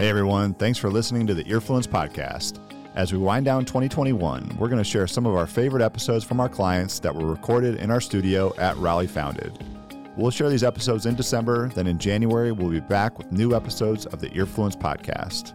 Hey everyone, thanks for listening to the Earfluence Podcast. As we wind down 2021, we're going to share some of our favorite episodes from our clients that were recorded in our studio at Raleigh Founded. We'll share these episodes in December, then in January we'll be back with new episodes of the Earfluence Podcast.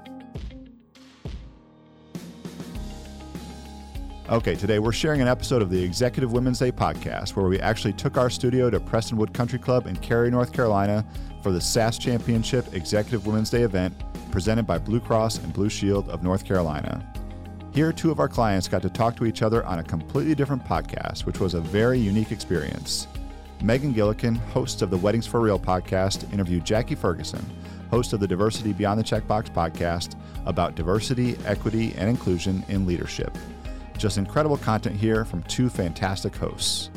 Okay, today we're sharing an episode of the Executive Women's Day podcast where we actually took our studio to Prestonwood Country Club in Cary, North Carolina for the SAS Championship Executive Women's Day event presented by Blue Cross and Blue Shield of North Carolina. Here, two of our clients got to talk to each other on a completely different podcast, which was a very unique experience. Megan Gillikin, host of the Weddings for Real podcast, interviewed Jackie Ferguson, host of the Diversity Beyond the Checkbox podcast, about diversity, equity, and inclusion in leadership. Just incredible content here from two fantastic hosts.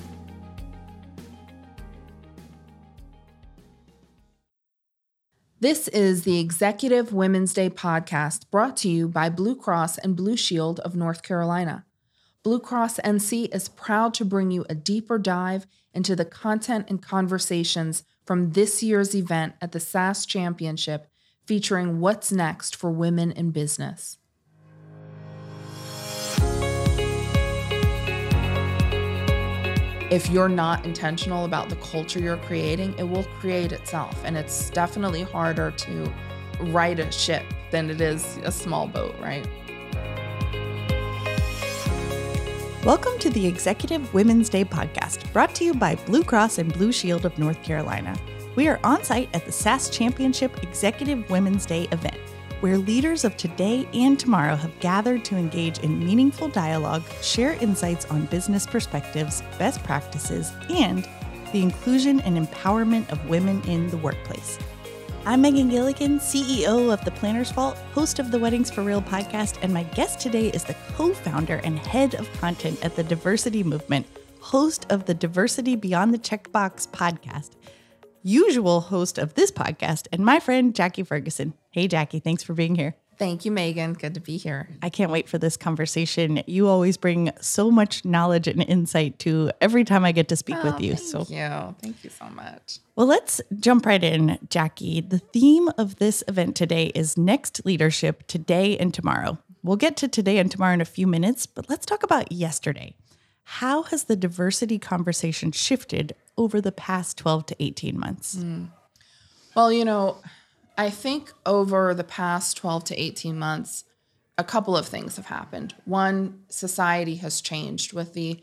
This is the Executive Women's Day podcast brought to you by Blue Cross and Blue Shield of North Carolina. Blue Cross NC is proud to bring you a deeper dive into the content and conversations from this year's event at the SAS Championship, featuring what's next for women in business. If you're not intentional about the culture you're creating, it will create itself. And it's definitely harder to right a ship than it is a small boat, right? Welcome to the Executive Women's Day podcast, brought to you by Blue Cross and Blue Shield of North Carolina. We are on site at the SAS Championship Executive Women's Day event, where leaders of today and tomorrow have gathered to engage in meaningful dialogue, share insights on business perspectives, best practices, and the inclusion and empowerment of women in the workplace. I'm Megan Gillikin, CEO of The Planner's Vault, host of the Weddings for Real podcast, and my guest today is the co-founder and head of content at the Diversity Movement, host of the Diversity Beyond the Checkbox podcast, usual host of this podcast, and my friend Jackie Ferguson. Hey, Jackie, thanks for being here. Thank you, Megan. Good to be here. I can't wait for this conversation. You always bring so much knowledge and insight to every time I get to speak with you. Thank you. Thank you so much. Well, let's jump right in, Jackie. The theme of this event today is Next Leadership, Today and Tomorrow. We'll get to today and tomorrow in a few minutes, but let's talk about yesterday. How has the diversity conversation shifted over the past 12 to 18 months? Well, I think over the past 12 to 18 months, a couple of things have happened. One, society has changed with the,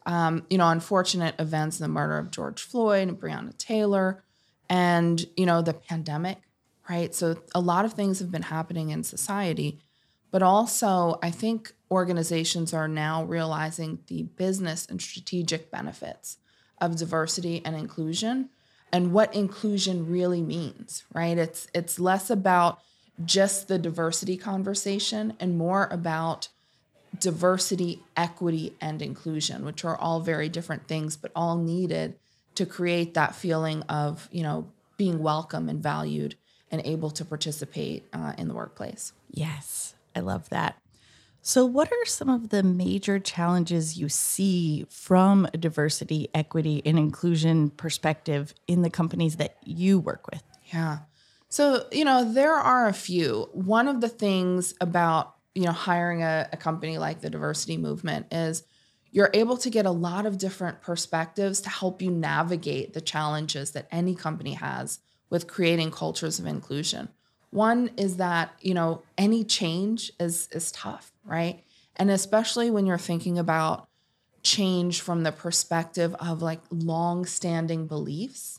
unfortunate events, the murder of George Floyd and Breonna Taylor, and, the pandemic, right? So a lot of things have been happening in society, but also I think organizations are now realizing the business and strategic benefits of diversity and inclusion and what inclusion really means, right? It's less about just the diversity conversation and more about diversity, equity, and inclusion, which are all very different things, but all needed to create that feeling of, being welcome and valued and able to participate in the workplace. Yes, I love that. So what are some of the major challenges you see from a diversity, equity, and inclusion perspective in the companies that you work with? Yeah. So, there are a few. One of the things about, hiring a company like the Diversity Movement is you're able to get a lot of different perspectives to help you navigate the challenges that any company has with creating cultures of inclusion. One is that, any change is tough, right? And especially when you're thinking about change from the perspective of like long-standing beliefs,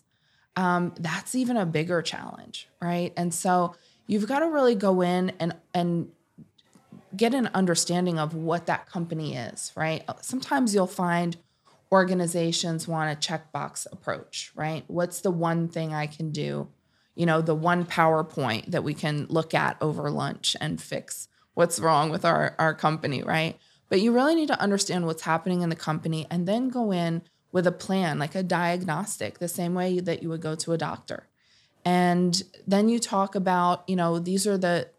that's even a bigger challenge, right? And so you've got to really go in and get an understanding of what that company is, right? Sometimes you'll find organizations want a checkbox approach, right? What's the one thing I can do? The one PowerPoint that we can look at over lunch and fix what's wrong with our company, right? But you really need to understand what's happening in the company and then go in with a plan, like a diagnostic, the same way that you would go to a doctor. And then you talk about, these are the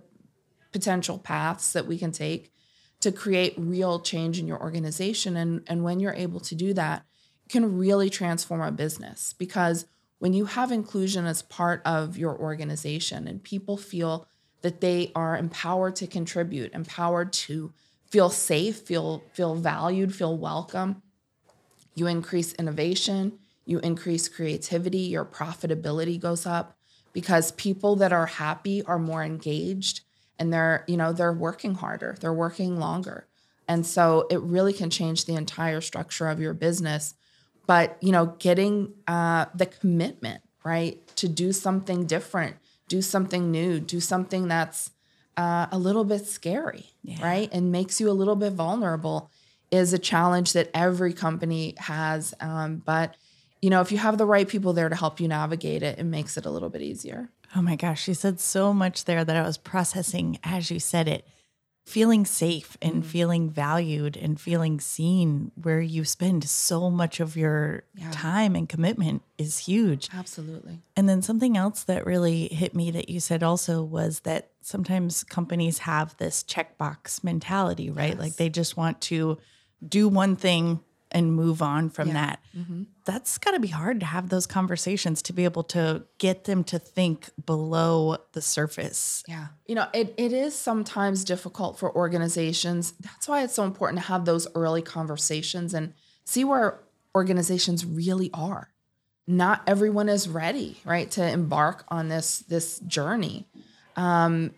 potential paths that we can take to create real change in your organization. And when you're able to do that, you can really transform a business, because when you have inclusion as part of your organization and people feel that they are empowered to contribute, empowered to feel safe, feel valued, feel welcome. You increase innovation, you increase creativity, your profitability goes up because people that are happy are more engaged and they're working harder, they're working longer. And so it really can change the entire structure of your business. But, getting the commitment, right, to do something different, do something new, do something that's a little bit scary, right, and makes you a little bit vulnerable is a challenge that every company has. But, if you have the right people there to help you navigate it, it makes it a little bit easier. Oh my gosh, you said so much there that I was processing as you said it. Feeling safe and feeling valued and feeling seen where you spend so much of your time and commitment is huge. Absolutely. And then something else that really hit me that you said also was that sometimes companies have this checkbox mentality, right? Like they just want to do one thing and move on from that. Mm-hmm. That's got to be hard to have those conversations, to be able to get them to think below the surface. Yeah. It is sometimes difficult for organizations. That's why it's so important to have those early conversations and see where organizations really are. Not everyone is ready, right, to embark on this journey. And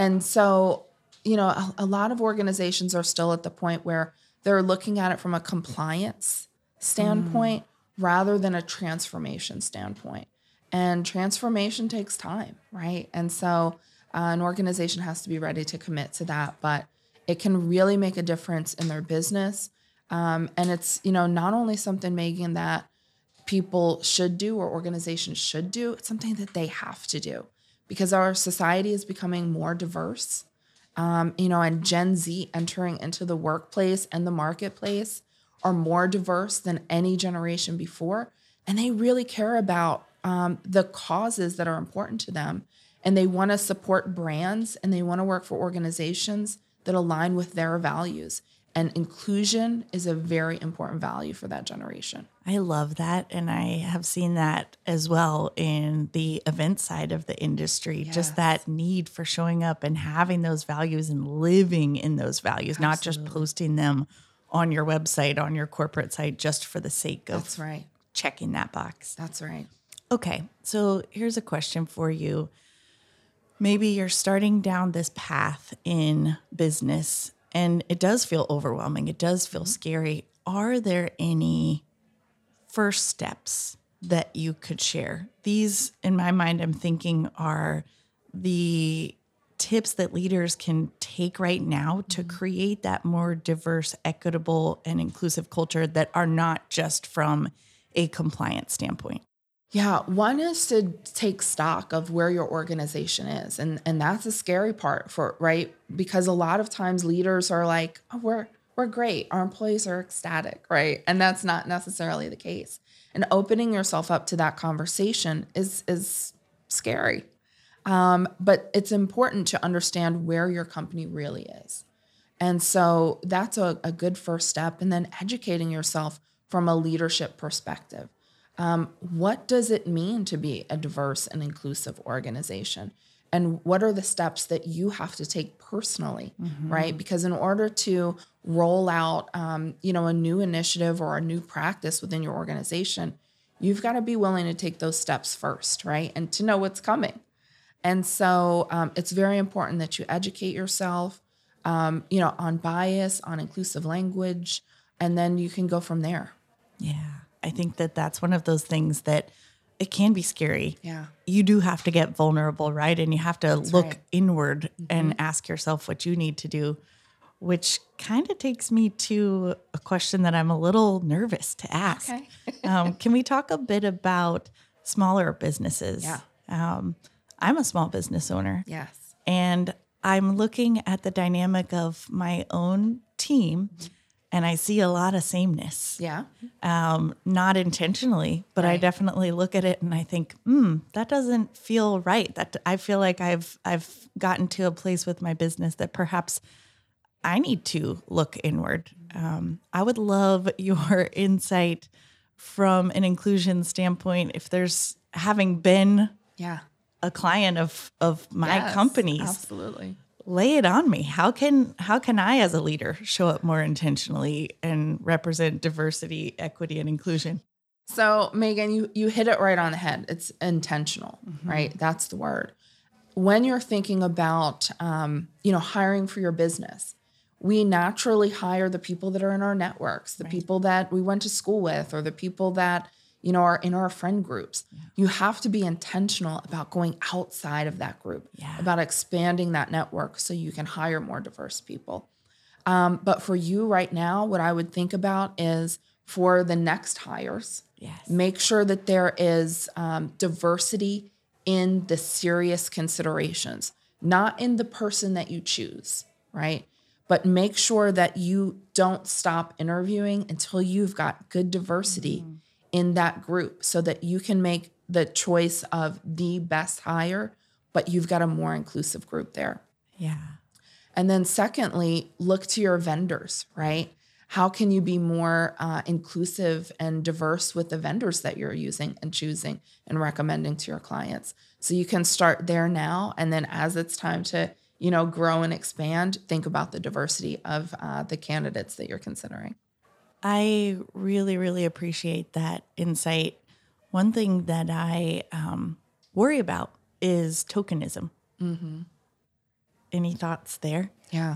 so, a lot of organizations are still at the point where they're looking at it from a compliance standpoint rather than a transformation standpoint. And transformation takes time, right? And so an organization has to be ready to commit to that, but it can really make a difference in their business. And it's, not only something, Megan, that people should do or organizations should do, it's something that they have to do because our society is becoming more diverse. And Gen Z entering into the workplace and the marketplace are more diverse than any generation before. And they really care about the causes that are important to them. And they want to support brands and they want to work for organizations that align with their values. And inclusion is a very important value for that generation. I love that. And I have seen that as well in the event side of the industry, just that need for showing up and having those values and living in those values, Absolutely. not just posting them on your website, on your corporate site, just for the sake of That's right. checking that box. That's right. Okay. So here's a question for you. Maybe you're starting down this path in business and it does feel overwhelming. It does feel scary. Are there any first steps that you could share? These, in my mind, I'm thinking are the tips that leaders can take right now to create that more diverse, equitable, and inclusive culture that are not just from a compliance standpoint. Yeah, one is to take stock of where your organization is. And that's a scary part right? Because a lot of times leaders are like, oh, we're great. Our employees are ecstatic, right? And that's not necessarily the case. And opening yourself up to that conversation is scary. But it's important to understand where your company really is. And so that's a good first step. And then educating yourself from a leadership perspective. What does it mean to be a diverse and inclusive organization? And what are the steps that you have to take personally, right? Because in order to roll out, a new initiative or a new practice within your organization, you've got to be willing to take those steps first, right? And to know what's coming. And so it's very important that you educate yourself, on bias, on inclusive language, and then you can go from there. Yeah. I think that that's one of those things that it can be scary. Yeah. You do have to get vulnerable, right? And you have to look inward and ask yourself what you need to do, which kind of takes me to a question that I'm a little nervous to ask. Okay. Can we talk a bit about smaller businesses? Yeah. I'm a small business owner. Yes. And I'm looking at the dynamic of my own team. And I see a lot of sameness. Yeah. Not intentionally, but I definitely look at it and I think, that doesn't feel right. That I feel like I've gotten to a place with my business that perhaps I need to look inward. I would love your insight from an inclusion standpoint. If there's having been a client of my Yes, company's. Absolutely. Lay it on me. How can I as a leader show up more intentionally and represent diversity, equity, and inclusion? So Megan, you hit it right on the head. It's intentional, right? That's the word. When you're thinking about, hiring for your business, we naturally hire the people that are in our networks, the people that we went to school with, or the people that, are in our friend groups. Yeah. You have to be intentional about going outside of that group, about expanding that network so you can hire more diverse people. But for you right now, what I would think about is for the next hires, make sure that there is diversity in the serious considerations, not in the person that you choose, right? But make sure that you don't stop interviewing until you've got good diversity in that group so that you can make the choice of the best hire, but you've got a more inclusive group there. Yeah. And then secondly, look to your vendors, right? How can you be more inclusive and diverse with the vendors that you're using and choosing and recommending to your clients? So you can start there now. And then as it's time to, grow and expand, think about the diversity of the candidates that you're considering. I really, really appreciate that insight. One thing that I worry about is tokenism. Mm-hmm. Any thoughts there? Yeah.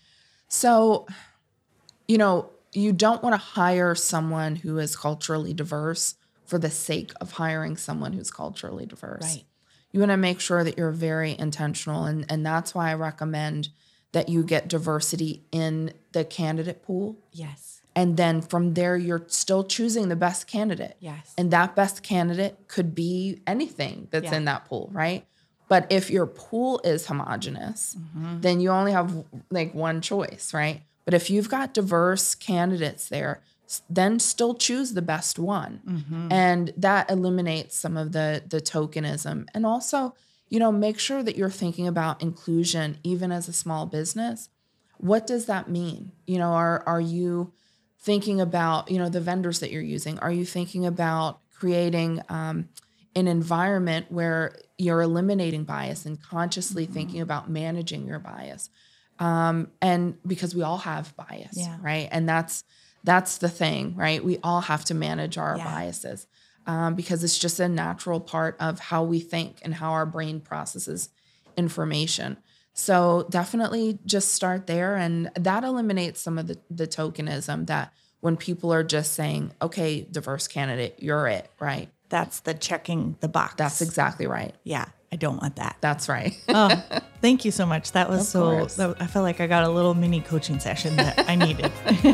So, you don't want to hire someone who is culturally diverse for the sake of hiring someone who's culturally diverse. Right. You want to make sure that you're very intentional. And that's why I recommend that you get diversity in the candidate pool. Yes. And then from there, you're still choosing the best candidate. Yes. And that best candidate could be anything that's in that pool, right? But if your pool is homogenous, then you only have like one choice, right? But if you've got diverse candidates there, then still choose the best one. And that eliminates some of the tokenism. And also, make sure that you're thinking about inclusion, even as a small business. What does that mean? Are you thinking about, the vendors that you're using? Are you thinking about creating an environment where you're eliminating bias and consciously thinking about managing your bias? And because we all have bias, right? And that's the thing, right? We all have to manage our biases because it's just a natural part of how we think and how our brain processes information. So definitely just start there. And that eliminates some of the tokenism that when people are just saying, okay, diverse candidate, you're it, right? That's the checking the box. That's exactly right. Yeah, I don't want that. That's right. Oh, thank you so much. That was I felt like I got a little mini coaching session that I needed.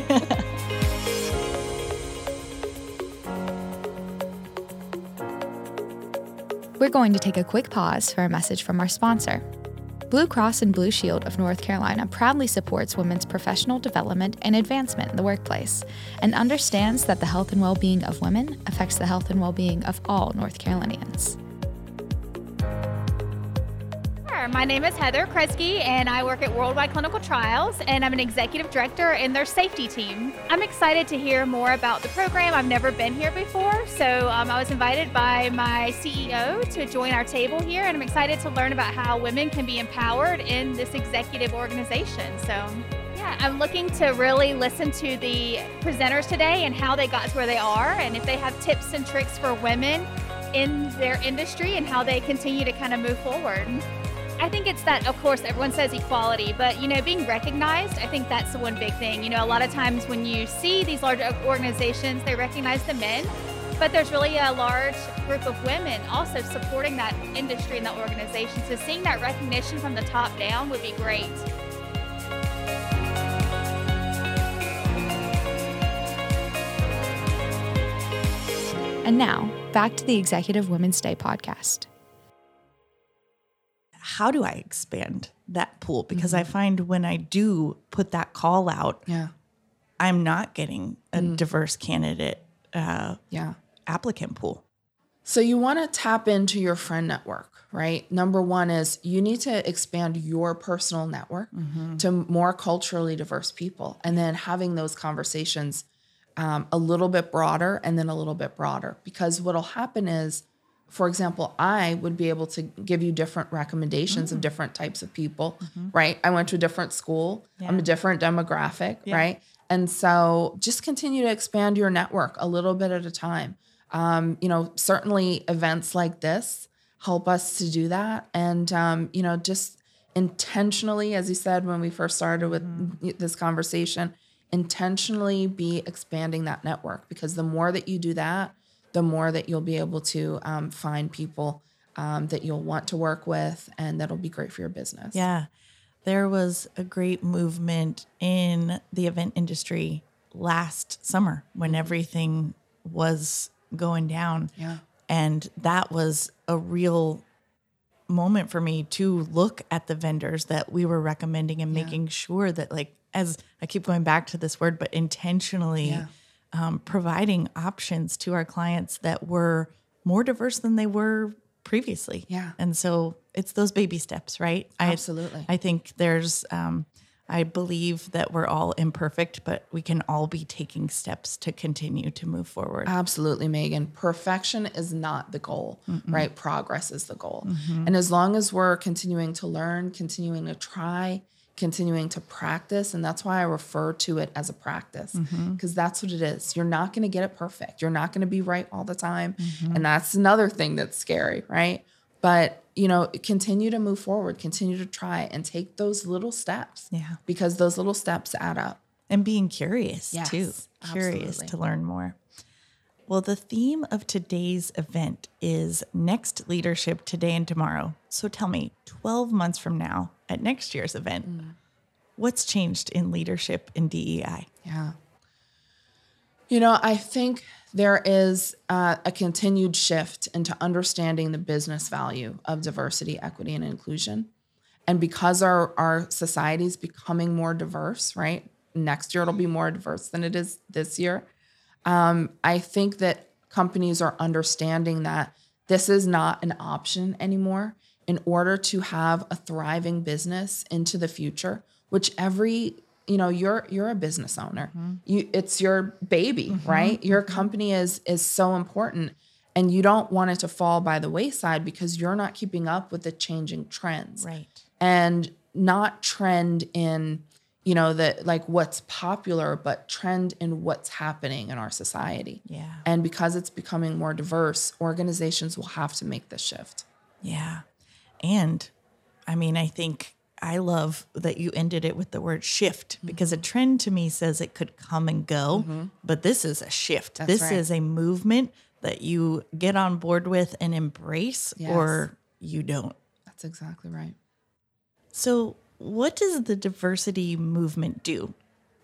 We're going to take a quick pause for a message from our sponsor. Blue Cross and Blue Shield of North Carolina proudly supports women's professional development and advancement in the workplace and understands that the health and well-being of women affects the health and well-being of all North Carolinians. My name is Heather Kresge, and I work at Worldwide Clinical Trials, and I'm an executive director in their safety team. I'm excited to hear more about the program. I've never been here before, so I was invited by my CEO to join our table here, and I'm excited to learn about how women can be empowered in this executive organization. So, yeah, I'm looking to really listen to the presenters today and how they got to where they are, and if they have tips and tricks for women in their industry and how they continue to kind of move forward. I think it's that, of course, everyone says equality, but, being recognized, I think that's the one big thing. A lot of times when you see these large organizations, they recognize the men, but there's really a large group of women also supporting that industry and that organization. So seeing that recognition from the top down would be great. And now, back to the Executive Women's Day podcast. How do I expand that pool? Because I find when I do put that call out, I'm not getting a diverse candidate applicant pool. So you want to tap into your friend network, right? Number one is you need to expand your personal network to more culturally diverse people, and then having those conversations a little bit broader and then a little bit broader. Because what'll happen is for example, I would be able to give you different recommendations of different types of people, right? I went to a different school. I'm a different demographic, right? And so just continue to expand your network a little bit at a time. Certainly events like this help us to do that. And, just intentionally, as you said, when we first started with this conversation, intentionally be expanding that network, because the more that you do that, the more that you'll be able to find people that you'll want to work with, and that'll be great for your business. Yeah. There was a great movement in the event industry last summer when everything was going down. Yeah. And that was a real moment for me to look at the vendors that we were recommending and making sure that, like, as I keep going back to this word, but intentionally providing options to our clients that were more diverse than they were previously. Yeah. And so it's those baby steps, right? Absolutely. I think there's, I believe that we're all imperfect, but we can all be taking steps to continue to move forward. Absolutely, Megan. Perfection is not the goal, right? Progress is the goal. And as long as we're continuing to learn, continuing to try, continuing to practice, and that's why I refer to it as a practice, because that's what it is. You're not going to get it perfect. You're not going to be right all the time. And that's another thing that's scary, right? But, continue to move forward, continue to try and take those little steps. Yeah. Because those little steps add up. And being curious Yes, too. Curious absolutely. to learn more. Well, the theme of today's event is Next Leadership Today and Tomorrow. So tell me, 12 months from now at next year's event, what's changed in leadership in DEI? Yeah. I think there is a continued shift into understanding the business value of diversity, equity, and inclusion. And because our society is becoming more diverse, right? Next year, it'll be more diverse than it is this year. I think that companies are understanding that this is not an option anymore in order to have a thriving business into the future, which you're a business owner. It's your baby, right? Your company is so important, and you don't want it to fall by the wayside because you're not keeping up with the changing trends. Right. And not trend in, what's popular, but trend in what's happening in our society. Yeah. And because it's becoming more diverse, organizations will have to make this shift. Yeah. And I think I love that you ended it with the word shift, because a trend to me says it could come and go, but this is a shift. That's this right. is a movement that you get on board with and embrace, Yes. or you don't. That's exactly right. So what does the diversity movement do?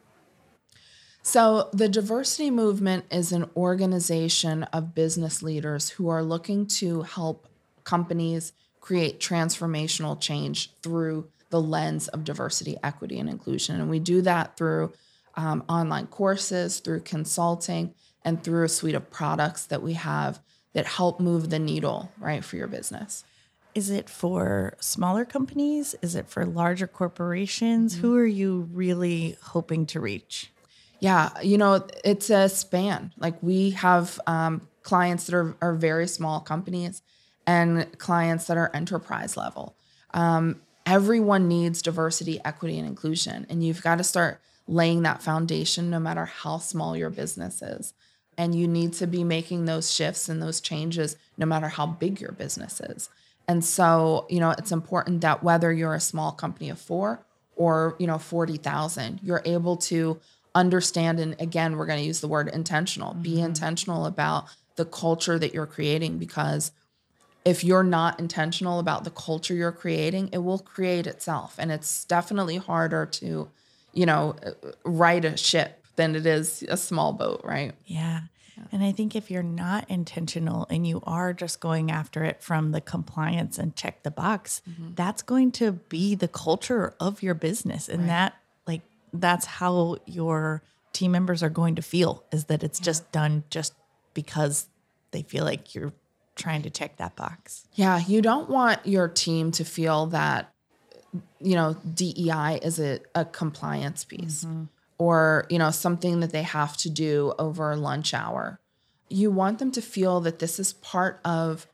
So the diversity movement is an organization of business leaders who are looking to help companies create transformational change through the lens of diversity, equity, and inclusion. And we do that through online courses, through consulting, and through a suite of products that we have that help move the needle, right, for your business. Is it for smaller companies? Is it for larger corporations? Who are you really hoping to reach? Yeah, it's a span. Like, we have clients that are very small companies and clients that are enterprise level. Everyone needs diversity, equity, and inclusion. And you've got to start laying that foundation no matter how small your business is. And you need to be making those shifts and those changes no matter how big your business is. And so, it's important that whether you're a small company of 4 or, 40,000, you're able to understand. And again, we're going to use the word intentional. Be intentional about the culture that you're creating, because if you're not intentional about the culture you're creating, it will create itself. And it's definitely harder to, right a ship than it is a small boat, right? Yeah. And I think if you're not intentional and you are just going after it from the compliance and check the box, that's going to be the culture of your business. And that's how your team members are going to feel, is that it's just done just because they feel like you're trying to check that box. Yeah. You don't want your team to feel that, DEI is a compliance piece. Or, something that they have to do over lunch hour. You want them to feel that this is part of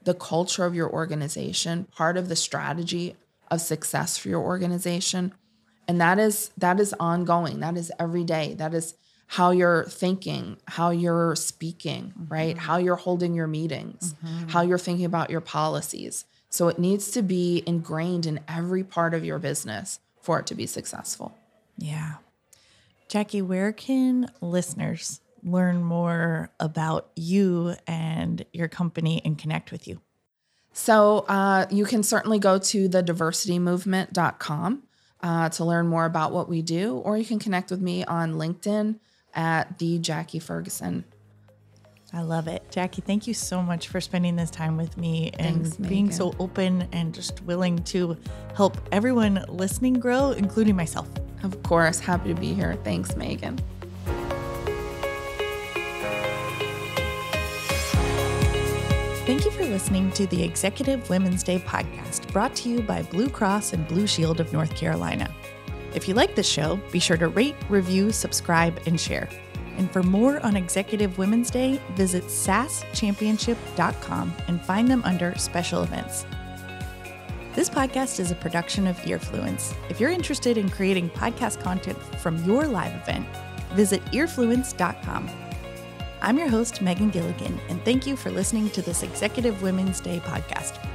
the culture of your organization, part of the strategy of success for your organization. And that is ongoing. That is every day. That is how you're thinking, how you're speaking, right? How you're holding your meetings, how you're thinking about your policies. So it needs to be ingrained in every part of your business for it to be successful. Yeah. Jackie, where can listeners learn more about you and your company and connect with you? So you can certainly go to thediversitymovement.com to learn more about what we do, or you can connect with me on LinkedIn at the Jackie Ferguson. I love it. Jackie, thank you so much for spending this time with me and being so open and just willing to help everyone listening grow, including myself. Of course. Happy to be here. Thanks, Megan. Thank you for listening to the Executive Women's Day podcast, brought to you by Blue Cross and Blue Shield of North Carolina. If you like this show, be sure to rate, review, subscribe, and share. And for more on Executive Women's Day, visit sasschampionship.com and find them under special events. This podcast is a production of Earfluence. If you're interested in creating podcast content from your live event, visit earfluence.com. I'm your host, Megan Gilligan, and thank you for listening to this Executive Women's Day podcast.